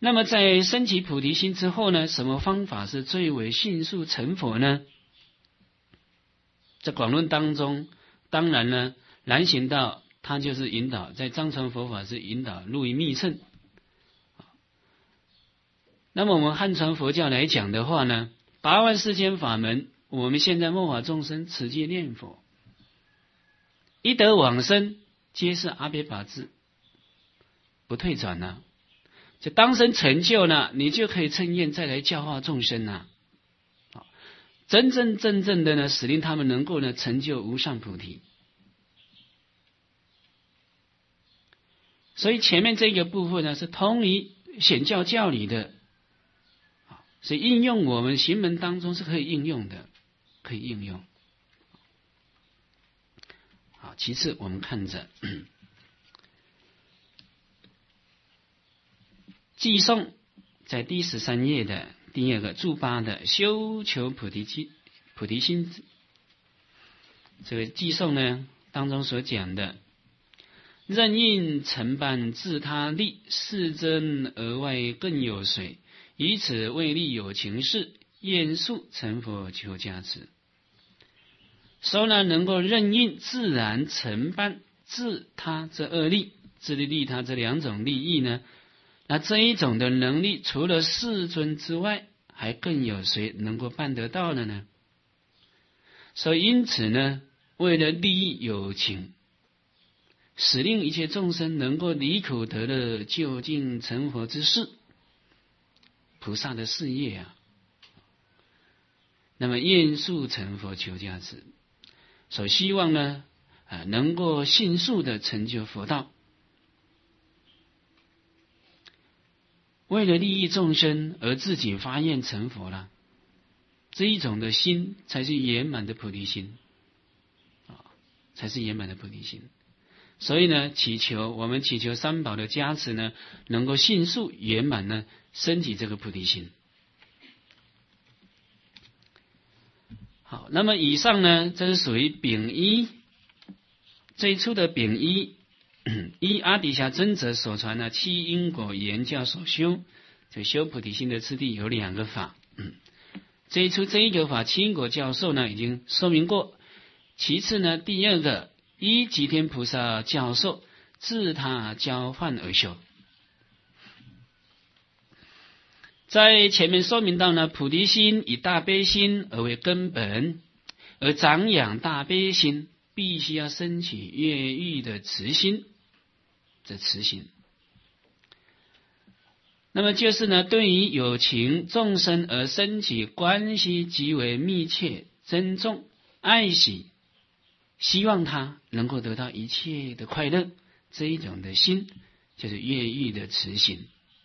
那么在升起菩提心之后呢，什么方法是最为迅速成佛呢？在广论当中，当然呢，南行道它就是引导，在藏传佛法是引导入于密乘。那么我们汉传佛教来讲的话呢，8万4千法门，我们现在末法众生持戒念佛，一得往生，皆是阿阖跋致，不退转了。就当生成就呢，你就可以趁愿再来教化众生啊，真正的呢，使令他们能够呢成就无上菩提。所以前面这个部分呢，是通于显教教理的，所以应用我们行门当中是可以应用的，可以应用。好，其次我们看着偈颂，在第13页的第2个注8的修求菩提心，这个偈颂呢当中所讲的，任应承办自他利，世真而外更有谁？以此为利有情事，愿速成佛求加持。所以呢，能够任应自然承办自他这2利，自利利他这2种利益呢，那这一种的能力，除了世尊之外，还更有谁能够办得到的呢？所以因此呢，为了利益有情，使令一切众生能够离苦得乐，究竟成佛之事，菩萨的事业啊。那么愿速成佛求加持，所以希望呢，能够迅速的成就佛道。为了利益众生而自己发愿成佛了，这一种的心才是圆满的菩提心，才是圆满的菩提心。所以呢，我们祈求三宝的加持呢，能够迅速圆满呢，升起这个菩提心。好，那么以上呢，这是属于丙一最初的丙一。依阿底峡尊者所传的七因果言教所修，这修菩提心的次第有2个法。这一个法七因果教授呢已经说明过。其次呢，第2个依吉天菩萨教授自他交换而修。在前面说明到呢，菩提心以大悲心而为根本，而长养大悲心必须要升起越狱的慈心。这慈心，那么就是呢，对于有情众生而升起关系极为密切、珍重、爱惜，希望他能够得到一切的快乐，这一种的心就是越狱的慈心。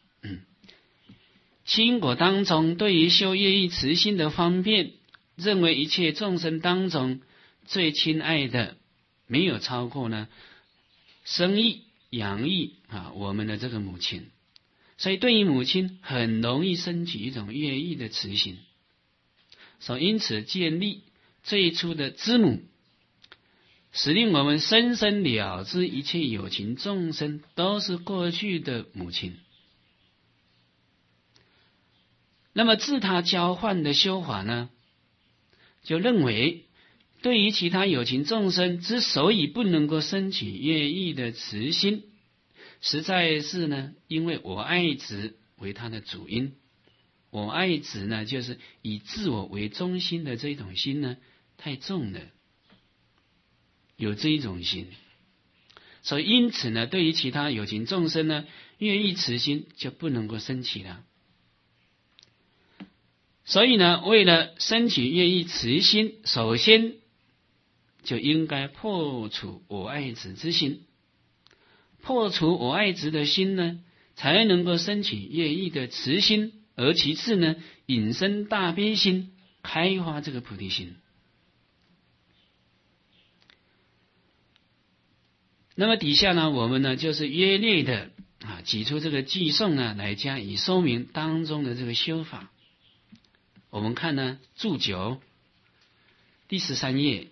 七因果当中，对于修越狱慈心的方便，认为一切众生当中最亲爱的，没有超过呢生育养育我们的这个母亲，所以对于母亲很容易升起一种越狱的慈心，所以因此建立最初的知母，使令我们深深了知一切有情众生都是过去的母亲。那么自他交换的修法呢，就认为对于其他有情众生之所以不能够升起越狱的慈心，实在是呢，因为我爱子为他的主因。我爱子呢，就是以自我为中心的这种心呢，太重了，有这一种心，所以因此呢，对于其他有情众生呢，越狱慈心就不能够升起了。所以呢，为了升起越狱慈心，首先就应该破除我爱子之心，破除我爱子的心呢，才能够升起越狱的慈心，而其次呢，引生大悲心，开发这个菩提心。那么底下呢，我们呢就是约略的举出这个偈颂呢，来加以说明当中的这个修法。我们看呢注9第13页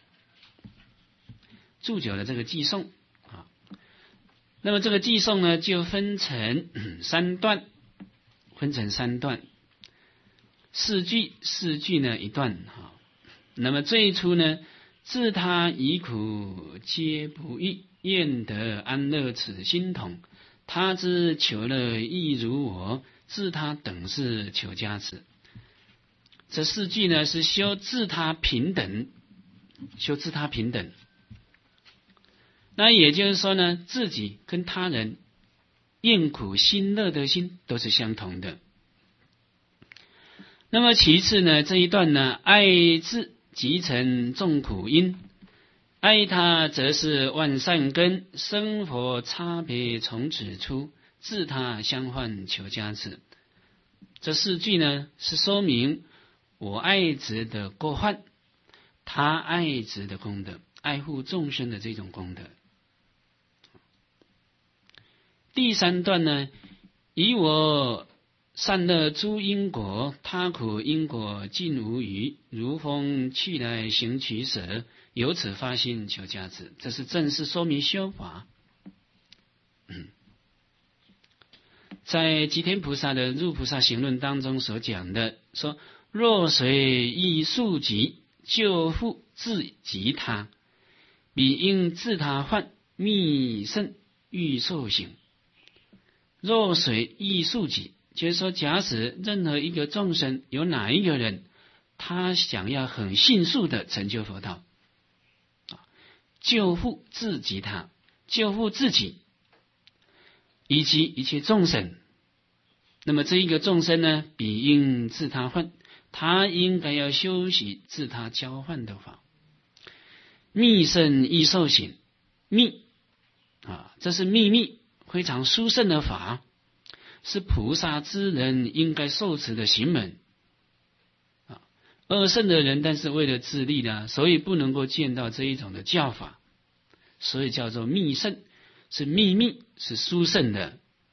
注9的这个偈颂那么这个偈颂呢就分成3段分成3段，4句呢一段哈。那么最初呢，自他以苦皆不欲，愿得安乐此心同。他之求乐亦如我，自他等是求加持。这4句呢是修自他平等，修自他平等。那也就是说呢，自己跟他人厌苦心乐的心都是相同的。那么其次呢，这一段呢，爱自即成众苦因，爱他则是万善根，生活差别从此出，自他相换求加持。这4句呢是说明我爱子的过患，他爱子的功德，爱护众生的这种功德。第3段呢，以我善乐诸因果，他苦因果尽无余，如风去来行取舍，由此发心求加持。这是正式说明修法。在吉天菩萨的入菩萨行论当中所讲的，说若随意速疾，救护自及他，彼应自他患，密甚欲受行。若随意速疾，就是说假使任何一个众生，有哪一个人他想要很迅速的成就佛道，救护自己他，救护自己以及一切众生，那么这一个众生呢，彼应自他换，他应该要修习自他交换的法。密甚易受行，密这是秘密非常殊胜的法，是菩萨之人应该受持的行门。二圣的人，但是为了自利呢，所以不能够见到这一种的教法，所以叫做密圣，是秘密，是殊胜的。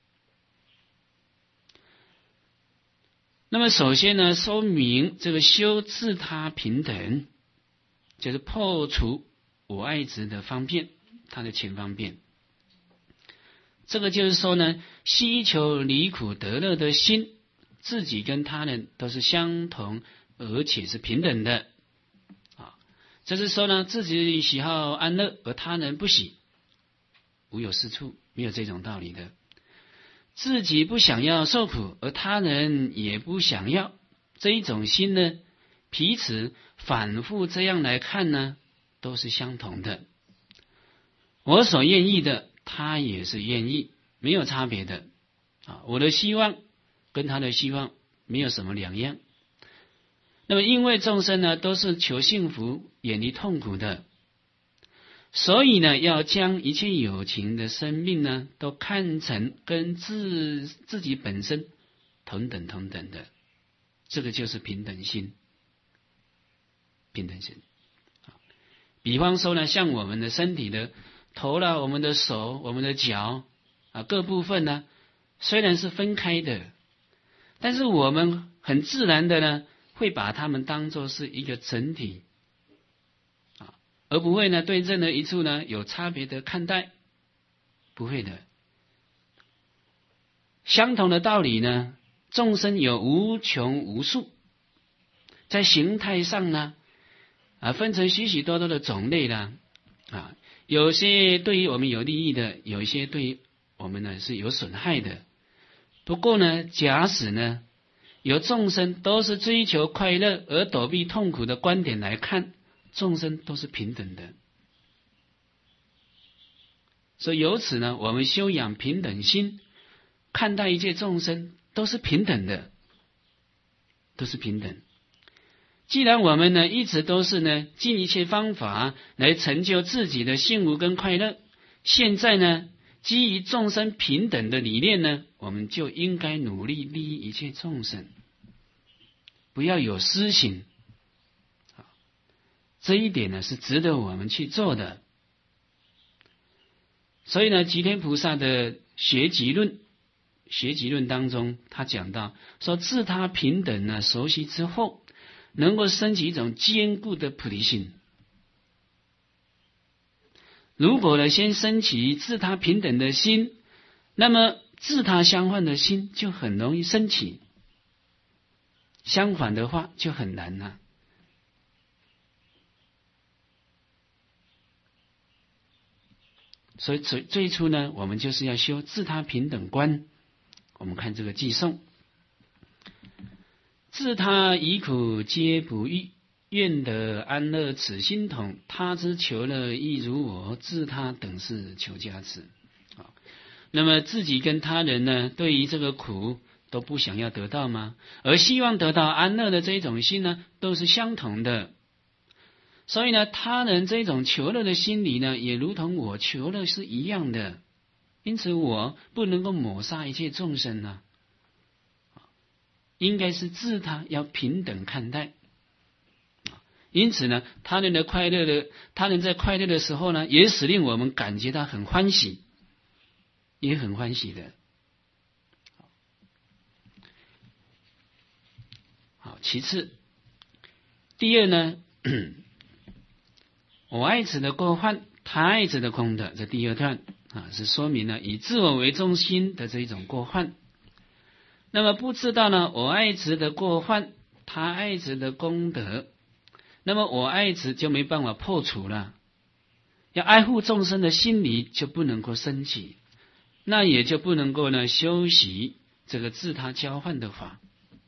那么首先呢，说明这个修自他平等，就是破除我爱执的方便，它的前方便。这个就是说呢，希求离苦得乐的心，自己跟他人都是相同，而且是平等的。这是说呢，自己喜好安乐，而他人不喜，无有是处，没有这种道理的。自己不想要受苦，而他人也不想要，这一种心呢，彼此反复这样来看呢，都是相同的。我所愿意的，他也是愿意，没有差别的。我的希望跟他的希望没有什么两样。那么因为众生呢，都是求幸福，远离痛苦的，所以呢，要将一切有情的生命呢，都看成跟自己本身同等的，这个就是平等心。平等心。比方说呢，像我们的身体的头啦，我们的手、我们的脚各部分呢，虽然是分开的，但是我们很自然的呢，会把它们当作是一个整体，而不会呢对任何一处呢有差别的看待，不会的。相同的道理呢，众生有无穷无数，在形态上呢分成许许多多的种类啦，有些对于我们有利益的，有一些对于我们呢是有损害的。不过呢，假使呢有众生都是追求快乐而躲避痛苦的观点来看，众生都是平等的。所以由此呢，我们修养平等心，看待一切众生都是平等的，都是平等。既然我们呢一直都是呢尽一切方法来成就自己的幸福跟快乐，现在呢基于众生平等的理念呢，我们就应该努力利益一切众生，不要有私心。这一点呢是值得我们去做的。所以呢，吉天菩萨的学集论当中，他讲到说，自他平等呢熟悉之后，能够升起一种坚固的菩提心。如果呢先升起自他平等的心，那么自他相换的心就很容易升起，相反的话就很难了。所以最初呢，我们就是要修自他平等观。我们看这个偈颂：自他以苦皆不欲，愿得安乐此心同。他之求乐亦如我，自他等是求加持。那么自己跟他人呢，对于这个苦都不想要得到吗？而希望得到安乐的这种心呢，都是相同的。所以呢，他人这种求乐的心理呢，也如同我求乐是一样的。因此我不能够抹杀一切众生呢，应该是自他要平等看待。因此呢，他人在快乐的时候呢，也使令我们感觉到很欢喜，也很欢喜的。好，其次，第二呢，我爱子的过患，他爱子的功德，这第二段是说明了以自我为中心的这一种过患。那么不知道呢，我爱子的过患，他爱子的功德，那么我爱子就没办法破除了，要爱护众生的心理就不能够升起，那也就不能够呢修习这个自他交换的法。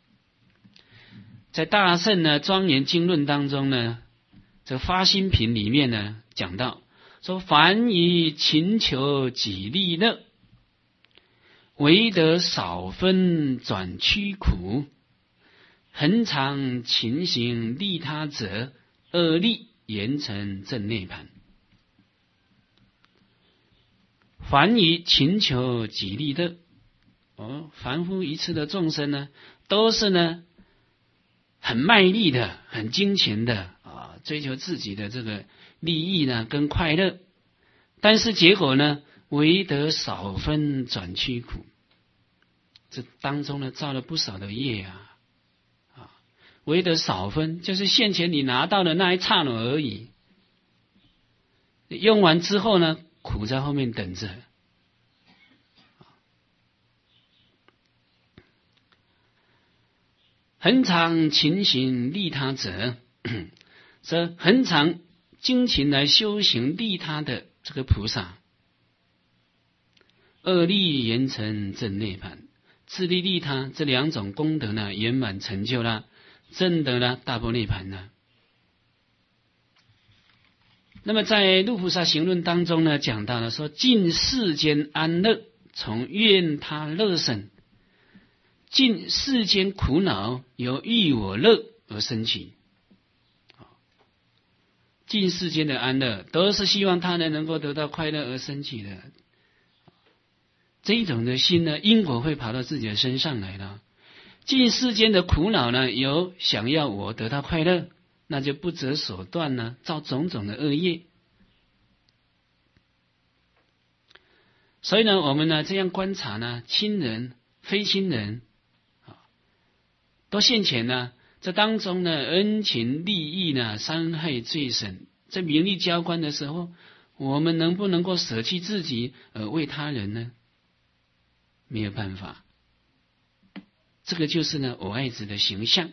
在大乘呢庄严经论当中呢，这发心品里面呢讲到说，凡以勤求己利乐，唯得少分转趋苦，恒常勤行利他者，恶利严成正涅槃。凡以勤求己利乐，凡夫一切的众生呢，都是呢很卖力的，很精勤的追求自己的这个利益呢跟快乐，但是结果呢，唯得少分转趋苦，这当中呢造了不少的业唯得少分，就是现前你拿到的那一刹那而已，用完之后呢，苦在后面等着。恒常勤行利他者，这恒常精勤来修行利他的这个菩萨，恶利严成正涅槃，自利利他这两种功德呢圆满成就了，证得了大般涅槃了。那么在入菩萨行论当中呢，讲到了说，尽世间安乐，从愿他乐生，尽世间苦恼，由欲我乐而生起。尽世间的安乐，都是希望他人能够得到快乐而生起的。这一种的心呢，因果会跑到自己的身上来了。尽世间的苦恼呢，有想要我得到快乐，那就不择手段呢，造种种的恶业。所以呢，我们呢这样观察呢，亲人、非亲人都现前呢，这当中呢，恩情利益呢，伤害最深。在名利交关的时候，我们能不能够舍弃自己而为他人呢？没有办法。这个就是呢，我爱子的形象。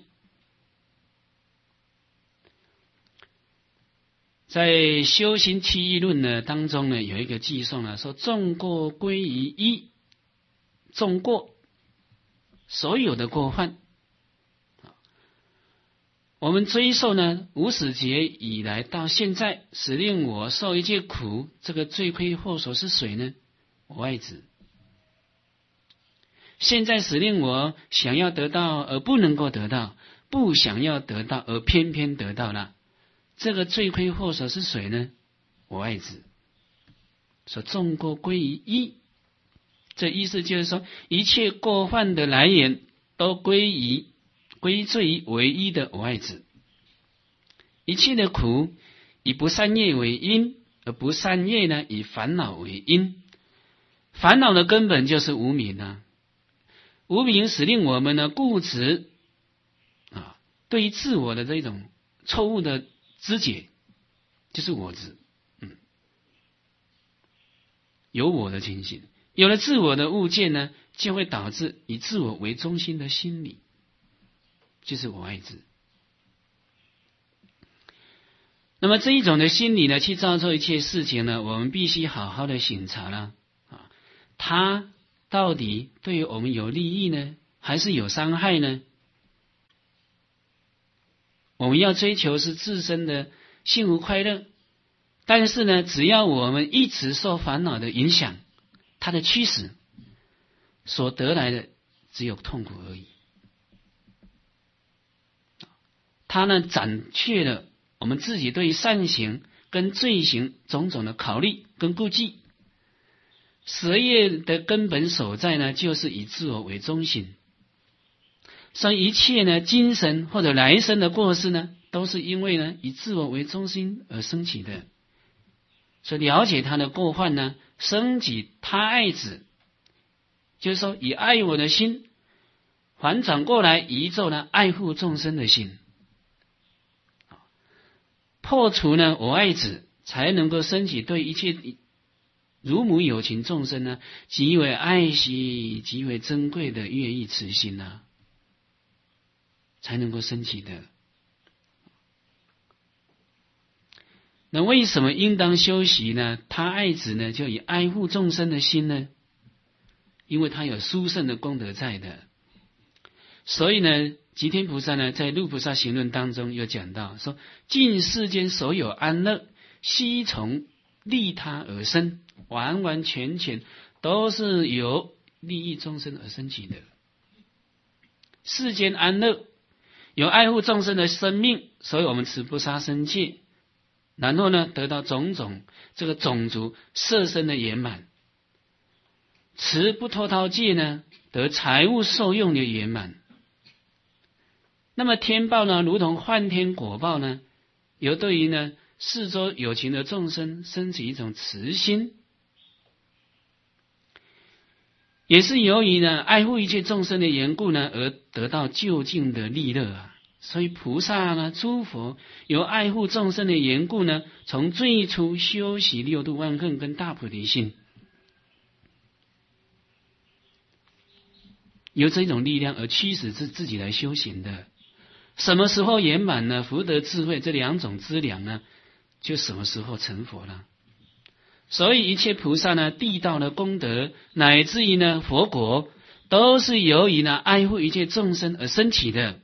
在修行七义论呢当中呢，有一个偈颂呢，说众过归于一，众过所有的过患。我们追溯呢，无始劫以来到现在，使令我受一切苦，这个罪魁祸首是谁呢？我爱子。现在使令我想要得到而不能够得到，不想要得到而偏偏得到了，这个罪魁祸首是谁呢？我爱子。说众过归于一，这意思就是说，一切过患的来源都归罪于唯一的我爱子。一切的苦以不善业为因，而不善业呢以烦恼为因。烦恼的根本就是无明啊，无明使令我们呢固执对于自我的这种错误的知觉，就是我执，有我的情形， 有了自我的物件呢，就会导致以自我为中心的心理，就是我爱自。那么这一种的心理呢，去造作一切事情呢，我们必须好好的省察了啊，它到底对于我们有利益呢，还是有伤害呢？我们要追求是自身的幸福快乐，但是呢，只要我们一直受烦恼的影响，它的驱使所得来的只有痛苦而已。它呢，斩却了我们自己对善行跟罪行种种的考虑跟顾忌。蛇业的根本所在呢，就是以自我为中心。所以一切呢，今生或者来生的过失呢，都是因为呢，以自我为中心而升起的。所以了解他的过患呢，升起他爱子，就是说以爱我的心反转过来移作呢爱护众生的心，破除呢我爱子，才能够升起对一切如母有情众生呢极为爱惜、极为珍贵的乐意慈心啊，才能够升起的。那为什么应当修习呢？他爱子呢，就以爱护众生的心呢？因为他有殊胜的功德在的。所以呢，吉天菩萨呢，在《入菩萨行论》当中有讲到说：尽世间所有安乐，悉从利他而生，完完全全都是由利益众生而升起的。世间安乐，有爱护众生的生命，所以我们持不杀生戒。然后呢，得到种种这个种族色身的圆满，持不脱逃戒呢，得财物受用的圆满。那么天报呢，如同幻天果报呢，有对于呢四周有情的众生升起一种慈心，也是由于呢爱护一切众生的缘故呢，而得到究竟的利乐啊。所以菩萨呢，诸佛由爱护众生的缘故呢，从最初修习六度万恨跟大菩提心，由这种力量而驱使自己来修行的。什么时候圆满呢？福德智慧这两种资粮呢，就什么时候成佛了。所以一切菩萨呢，地道的功德，乃至于呢佛国，都是由于呢爱护一切众生而升起的。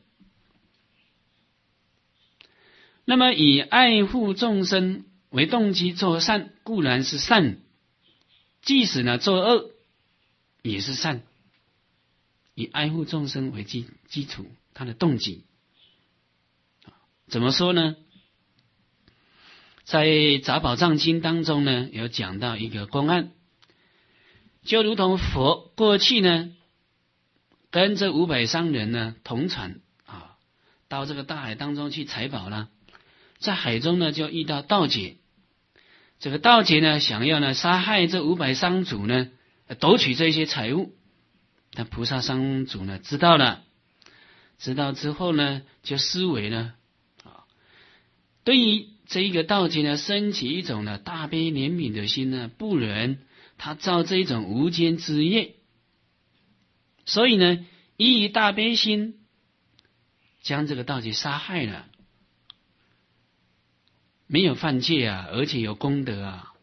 那么以爱护众生为动机做善，固然是善；即使呢做恶，也是善。以爱护众生为基础，他的动机怎么说呢？在《杂宝藏经》当中呢，有讲到一个公案，就如同佛过去呢，跟这500商人呢同船到这个大海当中去采宝了。在海中呢，就遇到盗劫。这个盗劫呢，想要呢杀害这500商主呢，夺取这些财物。但菩萨商主呢知道了，知道之后呢，就思维呢，对于这一个盗劫呢，升起一种呢大悲怜悯的心呢，不忍他造这一种无间之业，所以呢，依于大悲心，将这个盗劫杀害了。没有犯戒啊，而且有功德啊，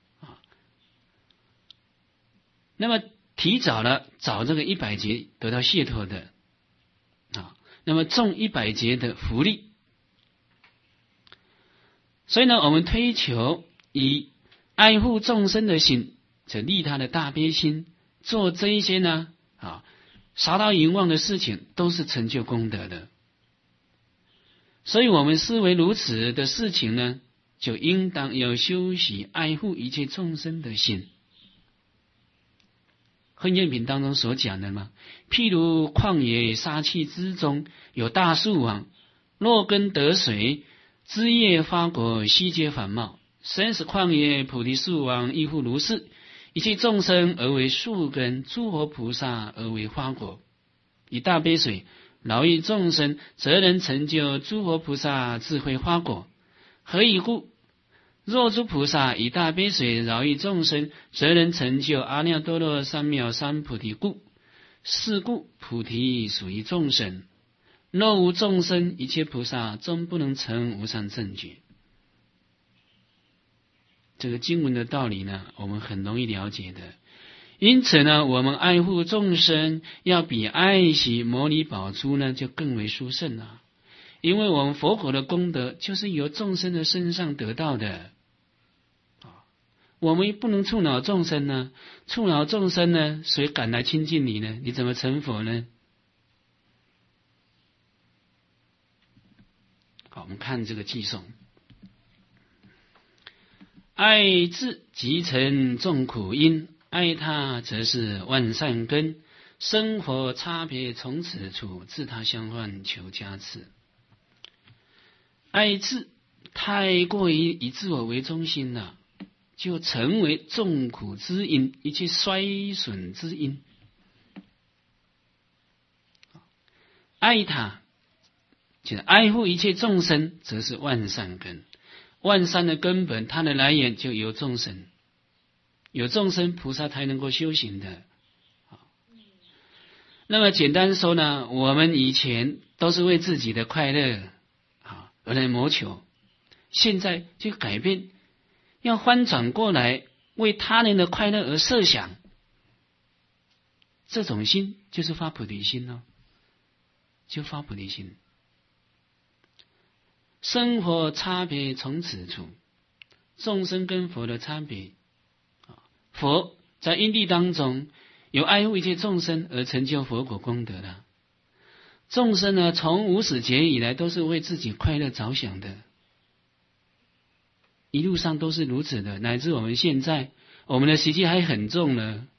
那么提早了找这个100劫得到解脱的那么中100劫的福利。所以呢，我们推求以爱护众生的心，这利他的大悲心，做这一些呢杀盗淫妄的事情，都是成就功德的。所以我们思维如此的事情呢，就应当有修习爱护一切众生的心。恨愿品当中所讲的嘛，譬如旷野沙碛之中有大树王，若根得水，枝叶花果悉皆繁茂。生死旷野菩提树王亦复如是，一切众生而为树根，诸佛菩萨而为花果。以大悲水饶益众生，则能成就诸佛菩萨智慧花果。何以故？ 若诸菩萨以大悲水饶益众生，则能成就阿耨多罗三藐三菩提故。是故菩提属于众生。若无众生，一切菩萨终不能成无上正觉。这个经文的道理呢，我们很容易了解的。因此呢，我们爱护众生，要比爱惜摩尼宝珠呢，就更为殊胜了。因为我们佛果的功德，就是由众生的身上得到的。我们不能触恼众生呢，触恼众生呢，谁敢来亲近你呢？你怎么成佛呢？好，我们看这个偈颂。爱自即成众苦因，爱他则是万善根。生活差别从此处，自他相换求加持。爱自太过于以自我为中心了，就成为众苦之因，一切衰损之因。爱他就是爱护一切众生，则是万善根。万善的根本，它的来源就有众生，有众生菩萨才能够修行的。那么简单说呢，我们以前都是为自己的快乐而来谋求，现在就改变，要翻转过来，为他人的快乐而设想。这种心就是发菩提心哦，就发菩提心。生活差别从此处，众生跟佛的差别。佛在因地当中有爱护一切众生而成就佛果功德的。众生呢，从无始劫以来都是为自己快乐着想的，一路上都是如此的，乃至我们现在，我们的习气还很重呢。